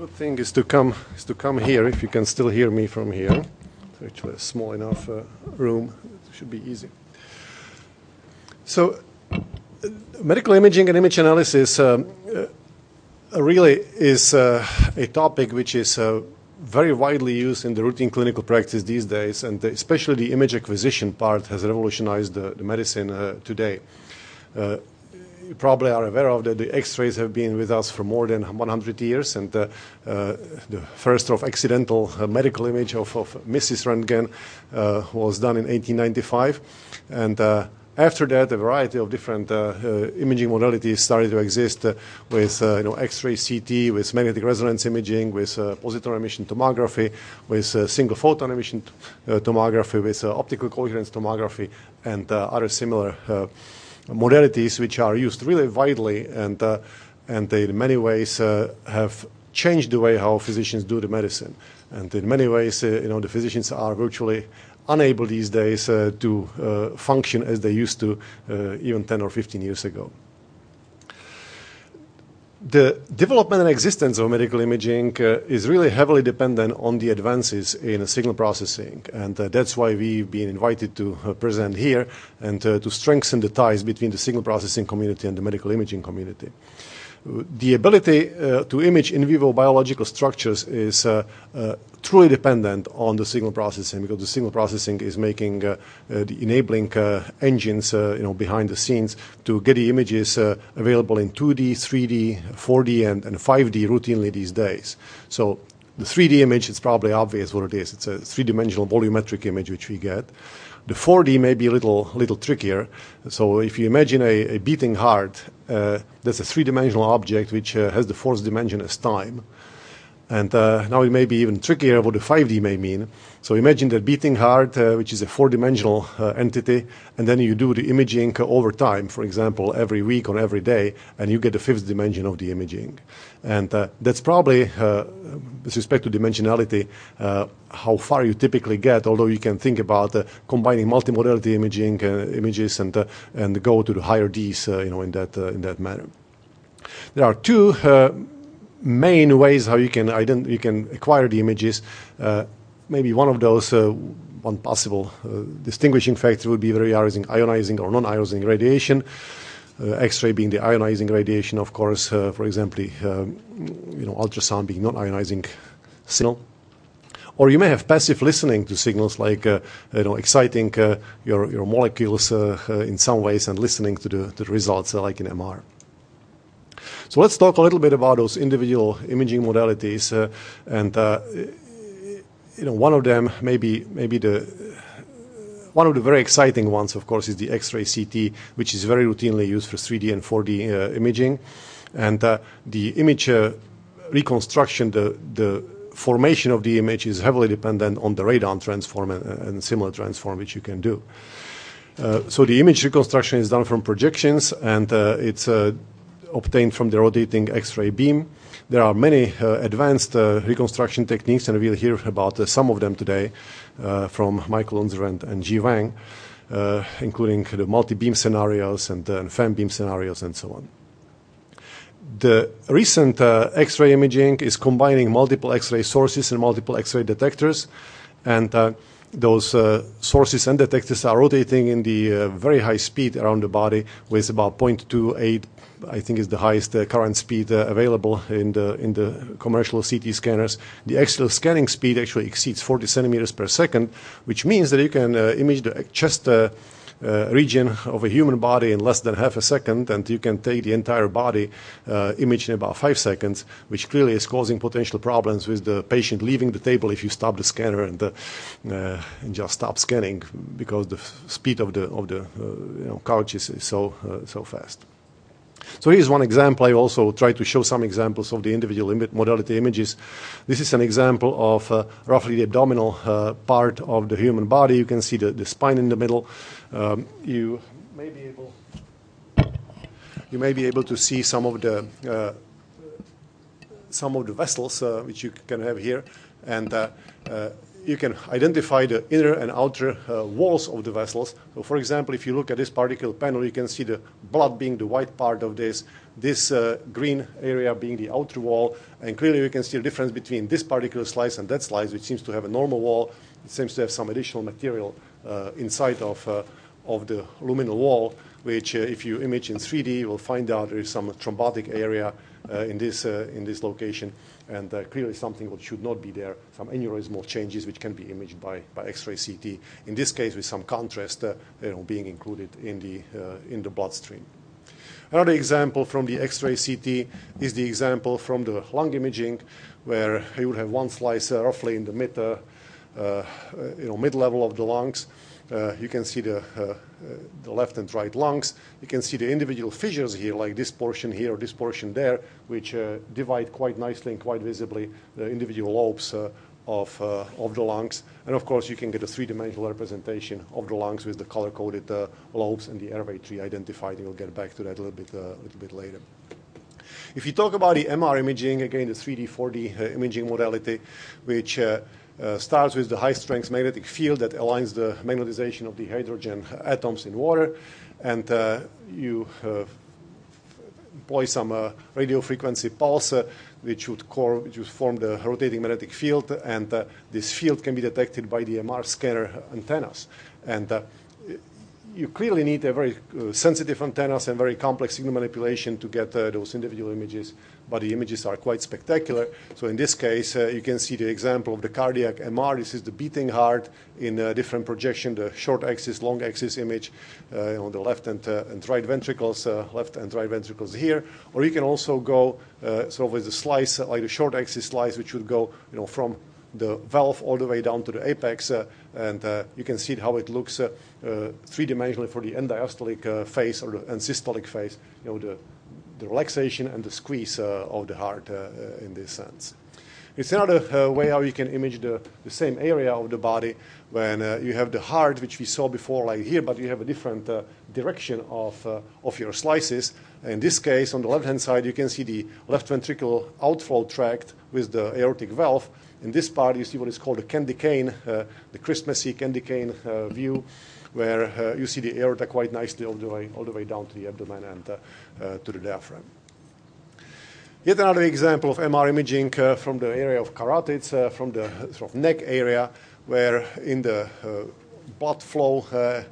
good thing is to come here. If you can still hear me from here, it's actually a small enough room. It should be easy. So, medical imaging and image analysis really is a topic which is very widely used in the routine clinical practice these days, and especially the image acquisition part has revolutionized the medicine today. You probably are aware of that the X-rays have been with us for more than 100 years, and the first sort of accidental medical image of Mrs. Röntgen was done in 1895, and after that, a variety of different imaging modalities started to exist with X-ray CT, with magnetic resonance imaging, with positron emission tomography, with single photon emission tomography, with optical coherence tomography, and other similar modalities which are used really widely, and they in many ways have changed the way how physicians do the medicine. And in many ways, the physicians are virtually unable these days to function as they used to even 10 or 15 years ago. The development and existence of medical imaging is really heavily dependent on the advances in signal processing, and that's why we've been invited to present here and to strengthen the ties between the signal processing community and the medical imaging community. The ability to image in vivo biological structures is truly dependent on the signal processing, because the signal processing is making the enabling engines behind the scenes to get the images available in 2D, 3D, 4D, and 5D routinely these days. So the 3D image, it's probably obvious what it is. It's a three-dimensional volumetric image which we get. The 4D may be a little trickier. So if you imagine a beating heart, that's a three-dimensional object which has the fourth dimension as time. And now it may be even trickier what the 5D may mean. So imagine that beating heart, which is a four-dimensional entity, and then you do the imaging over time, for example, every week or every day, and you get the fifth dimension of the imaging. And that's probably, with respect to dimensionality, how far you typically get, although you can think about combining multimodality imaging images and go to the higher Ds in that manner. There are two main ways how you can acquire the images. Maybe one of those, one possible distinguishing factor would be ionizing or non-ionizing radiation. X-ray being the ionizing radiation, of course, for example, ultrasound being non-ionizing signal. Or you may have passive listening to signals like exciting your molecules in some ways and listening to the results like in MR. So let's talk a little bit about those individual imaging modalities, and one of them, maybe one of the very exciting ones, of course, is the X-ray CT, which is very routinely used for 3D and 4D imaging, and the image reconstruction, the formation of the image is heavily dependent on the radon transform and similar transform which you can do. So the image reconstruction is done from projections, and it's obtained from the rotating X-ray beam. There are many advanced reconstruction techniques, and we'll hear about some of them today from Michael Unzer and Ji Wang, including the multi-beam scenarios and fan beam scenarios and so on. The recent X-ray imaging is combining multiple X-ray sources and multiple X-ray detectors, and those sources and detectors are rotating in the very high speed around the body with about 0.28, I think is the highest current speed available in the commercial CT scanners. The axial scanning speed actually exceeds 40 centimeters per second, which means that you can image the chest region of a human body in less than half a second, and you can take the entire body image in about 5 seconds, which clearly is causing potential problems with the patient leaving the table if you stop the scanner and just stop scanning, because the speed of the couch is so fast. So here's one example. I also try to show some examples of the individual modality images. This is an example of roughly the abdominal part of the human body. You can see the spine in the middle. You may be able to see some of the vessels which you can have here, and you can identify the inner and outer walls of the vessels. So, for example, if you look at this particle panel, you can see the blood being the white part of this green area being the outer wall, and clearly you can see the difference between this particular slice and that slice, which seems to have a normal wall. It seems to have some additional material inside of the luminal wall, which if you image in 3D, you will find out there is some thrombotic area in this location, and clearly something that should not be there, some aneurysmal changes which can be imaged by X-ray CT, in this case with some contrast being included in the bloodstream. Another example from the X-ray CT is the example from the lung imaging, where you would have one slice roughly in the mid-level of the lungs. You can see the left and right lungs. You can see the individual fissures here, like this portion here or this portion there, which divide quite nicely and quite visibly the individual lobes of the lungs. And of course, you can get a three-dimensional representation of the lungs with the color-coded lobes and the airway tree identified. And we'll get back to that a little bit later. If you talk about the MR imaging, again, the 3D, 4D imaging modality, which starts with the high-strength magnetic field that aligns the magnetization of the hydrogen atoms in water, and you employ some radio frequency pulse which would form the rotating magnetic field, and this field can be detected by the MR scanner antennas. And you clearly need a very sensitive antennas and very complex signal manipulation to get those individual images, but the images are quite spectacular. So in this case, you can see the example of the cardiac MR. This is the beating heart in different projection, the short axis, long axis image on the left and right ventricles, left and right ventricles here. Or you can also go sort of with the slice, like the short axis slice, which would go from the valve all the way down to the apex, and you can see how it looks three-dimensionally for the end-diastolic phase and systolic phase, the relaxation and the squeeze of the heart in this sense. It's another way how you can image the same area of the body when you have the heart, which we saw before, like here, but you have a different direction of your slices. In this case, on the left-hand side, you can see the left ventricular outflow tract with the aortic valve. In this part, you see what is called a candy cane, the Christmassy candy cane view, where you see the aorta quite nicely all the way down to the abdomen and to the diaphragm. Yet another example of MR imaging from the area of carotids, from the sort of neck area, where in the blood flow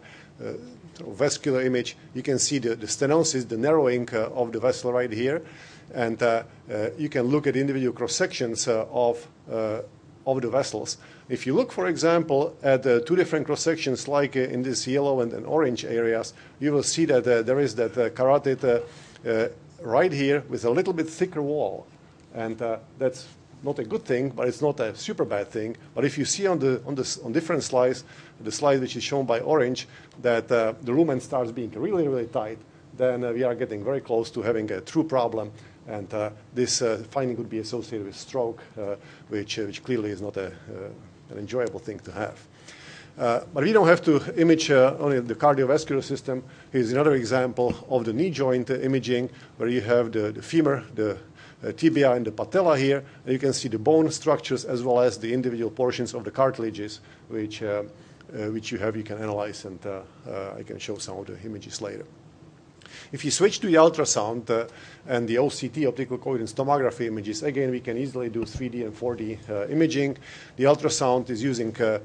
vascular image, you can see the stenosis, the narrowing of the vessel right here. And you can look at individual cross-sections of the vessels. If you look, for example, at two different cross-sections, like in this yellow and orange areas, you will see that there is that carotid right here with a little bit thicker wall. And that's not a good thing, but it's not a super bad thing. But if you see on different slides, the slide which is shown by orange, that the lumen starts being really, really tight, then we are getting very close to having a true problem. And this finding would be associated with stroke, which clearly is not an enjoyable thing to have. But we don't have to image only the cardiovascular system. Here's another example of the knee joint imaging, where you have the femur, the tibia, and the patella here. And you can see the bone structures as well as the individual portions of the cartilages, which you can analyze, and I can show some of the images later. If you switch to the ultrasound and the OCT, optical coherence tomography images, again, we can easily do 3D and 4D imaging. The ultrasound is using sort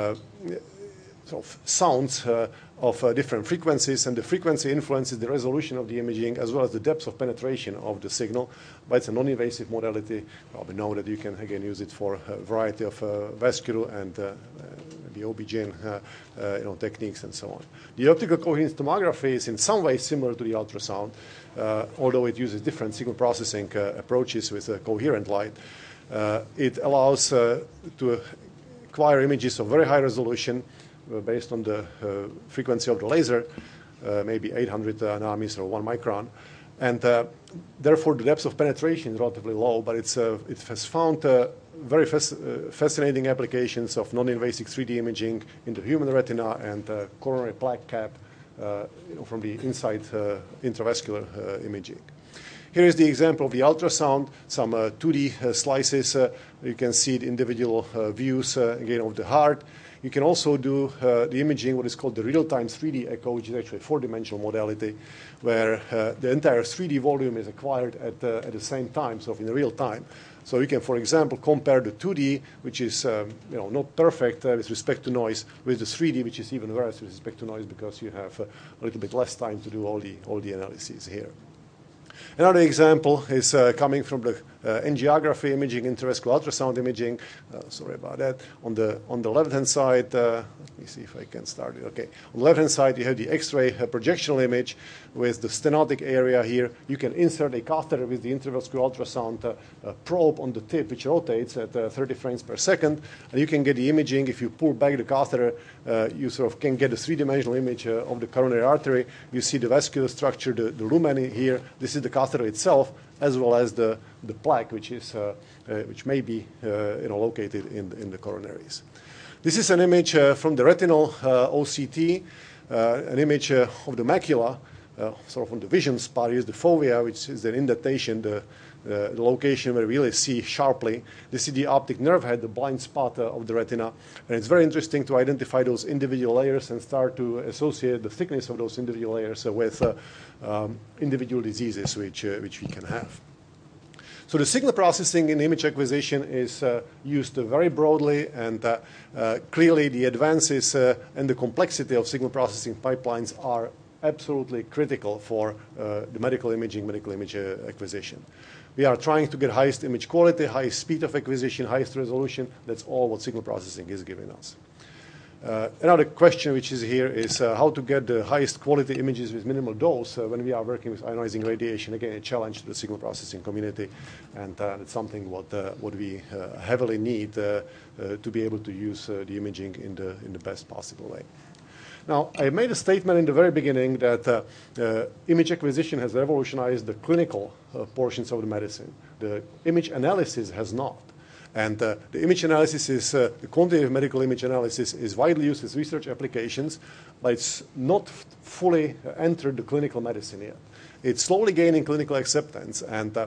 of sounds of different frequencies, and the frequency influences the resolution of the imaging as well as the depth of penetration of the signal. But it's a non-invasive modality. You probably know that you can, again, use it for a variety of vascular and the OB-GYN techniques and so on. The optical coherence tomography is in some ways similar to the ultrasound, although it uses different signal processing approaches with coherent light. It allows to acquire images of very high resolution based on the frequency of the laser, maybe 800 nanometers or 1 micron. And therefore, the depth of penetration is relatively low, but it has found very fascinating applications of non-invasive 3D imaging in the human retina and coronary plaque cap from the inside intravascular imaging. Here is the example of the ultrasound, some 2D slices. You can see the individual views, again, of the heart. You can also do the imaging, what is called the real-time 3D echo, which is actually a four-dimensional modality, where the entire 3D volume is acquired at the same time, so in real time. So you can, for example, compare the 2D, which is not perfect with respect to noise, with the 3D, which is even worse with respect to noise, because you have a little bit less time to do all the analyses here. Another example is coming from the angiography imaging, intravascular ultrasound imaging. Sorry about that. On the left-hand side, let me see if I can start it. Okay. On the left-hand side, you have the X-ray projectional image with the stenotic area here. You can insert a catheter with the intravascular ultrasound probe on the tip, which rotates at 30 frames per second. And you can get the imaging. If you pull back the catheter, you sort of can get a three-dimensional image of the coronary artery. You see the vascular structure, the lumen here. This is the catheter itself, as well as the plaque, which may be located in the coronaries. This is an image from the retinal OCT, an image of the macula, sort of on the vision spot. Here's the fovea, which is the indentation, the location where we really see sharply. This is the optic nerve head, the blind spot of the retina. And it's very interesting to identify those individual layers and start to associate the thickness of those individual layers with individual diseases which we can have. So the signal processing in image acquisition is used very broadly, and clearly the advances and the complexity of signal processing pipelines are absolutely critical for the medical image acquisition. We are trying to get highest image quality, highest speed of acquisition, highest resolution. That's all what signal processing is giving us. Another question which is here is how to get the highest quality images with minimal dose when we are working with ionizing radiation. Again, a challenge to the signal processing community, and it's something what we heavily need to be able to use the imaging in the best possible way. Now, I made a statement in the very beginning that image acquisition has revolutionized the clinical portions of the medicine. The image analysis has not. And the image analysis is, the quantitative medical image analysis is widely used as research applications, but it's not fully entered the clinical medicine yet. It's slowly gaining clinical acceptance, and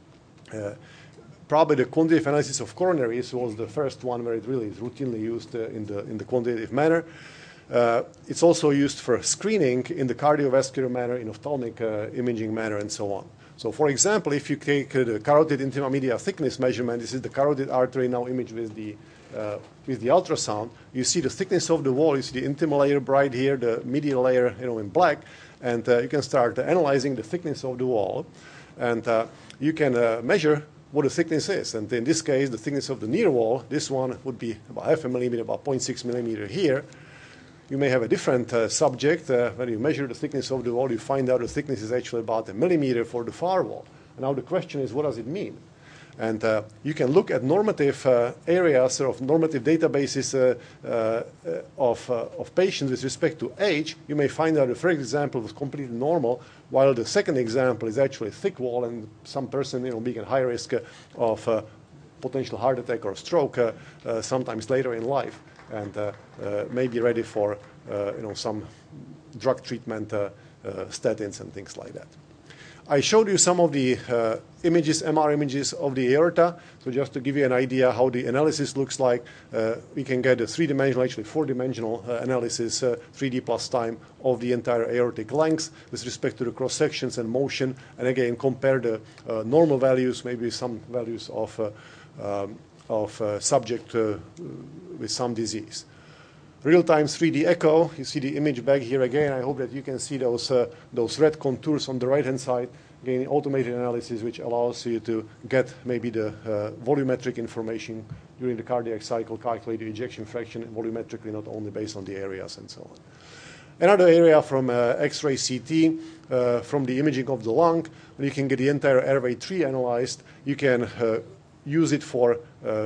probably the quantitative analysis of coronaries was the first one where it really is routinely used in the quantitative manner. It's also used for screening in the cardiovascular manner, in ophthalmic imaging manner, and so on. So, for example, if you take the carotid intima media thickness measurement, this is the carotid artery now imaged with the ultrasound. You see the thickness of the wall. You see the intima layer bright here, the medial layer, in black, and you can start analyzing the thickness of the wall, and you can measure what the thickness is. And in this case, the thickness of the near wall, this one would be about half a millimeter, about 0.6 millimeter here. You may have a different subject. When you measure the thickness of the wall, you find out the thickness is actually about a millimeter for the far wall. And now the question is, what does it mean? And you can look at normative areas, sort of normative databases of patients with respect to age. You may find out the first example was completely normal, while the second example is actually thick wall, and some person being at high risk of potential heart attack or stroke sometimes later in life, and may be ready for some drug treatment, statins and things like that. I showed you some of the images, MR images of the aorta. So just to give you an idea how the analysis looks like, we can get a three-dimensional, actually four-dimensional analysis, 3D plus time of the entire aortic length with respect to the cross sections and motion, and again compare the normal values, maybe some values of subject with some disease. Real-time 3D echo, you see the image back here again. I hope that you can see those red contours on the right-hand side. Again, automated analysis, which allows you to get maybe the volumetric information during the cardiac cycle, calculate the ejection fraction volumetrically, not only based on the areas and so on. Another area from X-ray CT, from the imaging of the lung, when you can get the entire airway tree analyzed, you can use it for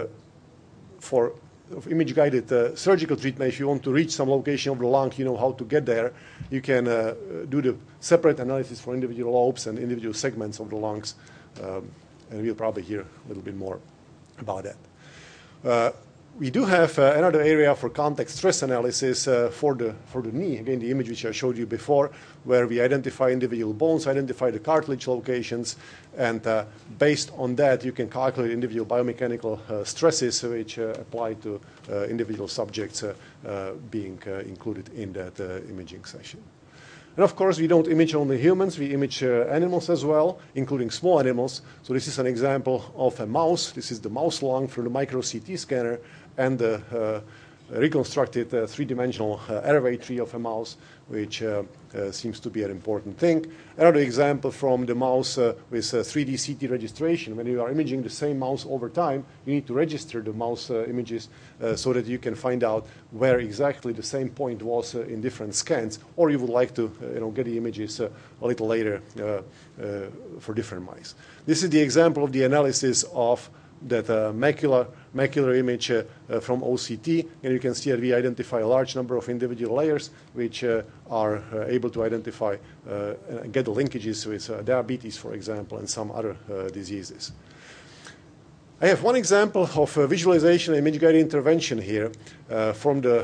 image-guided surgical treatment. If you want to reach some location of the lung, you know how to get there. You can do the separate analysis for individual lobes and individual segments of the lungs, and we'll probably hear a little bit more about that. We do have another area for contact stress analysis for the knee. Again, the image which I showed you before, where we identify individual bones, identify the cartilage locations, and based on that, you can calculate individual biomechanical stresses which apply to individual subjects being included in that imaging session. And of course, we don't image only humans, we image animals as well, including small animals. So this is an example of a mouse. This is the mouse lung from the micro CT scanner and the reconstructed three-dimensional airway tree of a mouse, which seems to be an important thing. Another example from the mouse with 3D CT registration. When you are imaging the same mouse over time, you need to register the mouse images so that you can find out where exactly the same point was in different scans, or you would like to get the images a little later for different mice. This is the example of the analysis of that macular image from OCT, and you can see that we identify a large number of individual layers which are able to identify and get the linkages with diabetes, for example, and some other diseases. I have one example of visualization and image-guided intervention here from the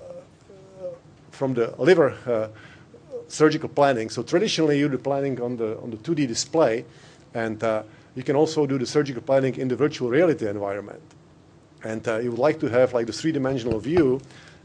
liver surgical planning. So traditionally, you do planning on the 2D display, and you can also do the surgical planning in the virtual reality environment. And you would like to have like the three-dimensional view.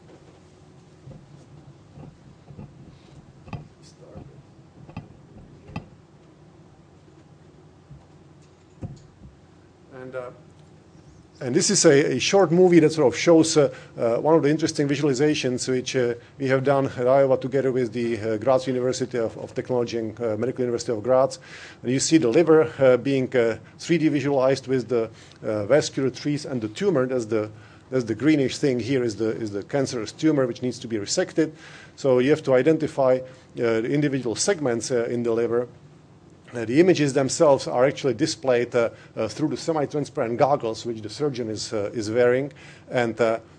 And this is a short movie that sort of shows one of the interesting visualizations which we have done at Iowa together with the Graz University of Technology and Medical University of Graz. And you see the liver being 3D visualized with the vascular trees and the tumor. That's the greenish thing here is the cancerous tumor which needs to be resected. So you have to identify the individual segments in the liver. The images themselves are actually displayed through the semi-transparent goggles which the surgeon is wearing, and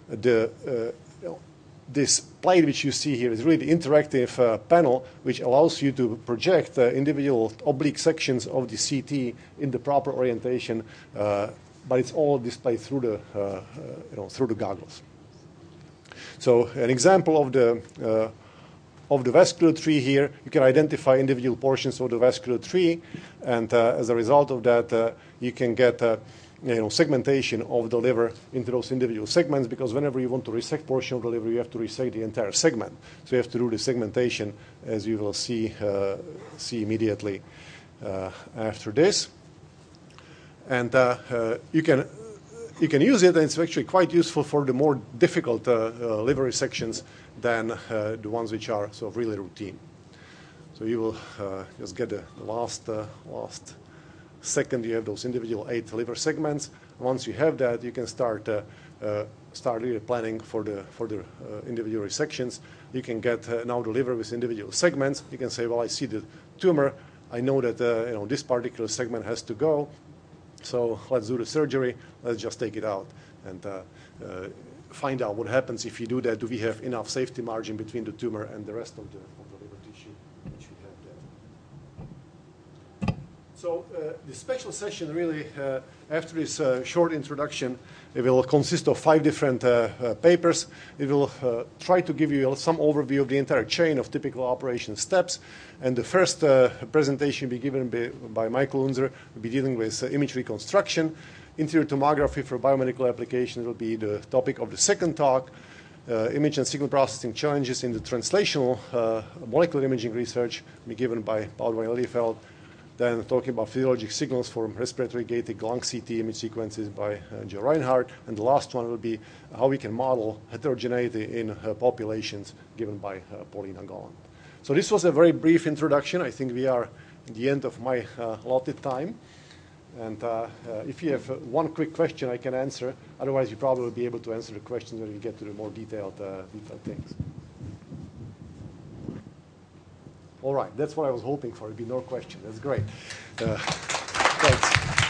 this plate which you see here is really the interactive panel which allows you to project individual oblique sections of the CT in the proper orientation, but it's all displayed through the goggles. So an example of the vascular tree here, you can identify individual portions of the vascular tree, and as a result of that, you can get segmentation of the liver into those individual segments, because whenever you want to resect portion of the liver, you have to resect the entire segment. So you have to do the segmentation, as you will see immediately after this. And you can use it, and it's actually quite useful for the more difficult liver resections than the ones which are sort of really routine. So you will just get the last second. You have those individual 8 liver segments. Once you have that, you can start really planning for the individual resections. You can get now the liver with individual segments. You can say, well, I see the tumor. I know that this particular segment has to go. So let's do the surgery. Let's just take it out and find out what happens if you do that. Do we have enough safety margin between the tumor and the rest of the liver tissue which we have there? So the special session really, after this short introduction, it will consist of 5 different papers. It will try to give you some overview of the entire chain of typical operation steps. And the first presentation will be given by Michael Unzer. Will be dealing with image reconstruction. Interior tomography for biomedical application will be the topic of the second talk. Image and signal processing challenges in the translational molecular imaging research will be given by Paul van Lelyveld. Then talking about physiologic signals for respiratory gated lung CT image sequences by Joe Reinhardt. And the last one will be how we can model heterogeneity in populations, given by Paulina Golland. So this was a very brief introduction. I think we are at the end of my allotted time. And if you have one quick question, I can answer. Otherwise, you probably will be able to answer the questions when we get to the more detailed things. All right, that's what I was hoping for. It'd be no question. That's great. Thanks.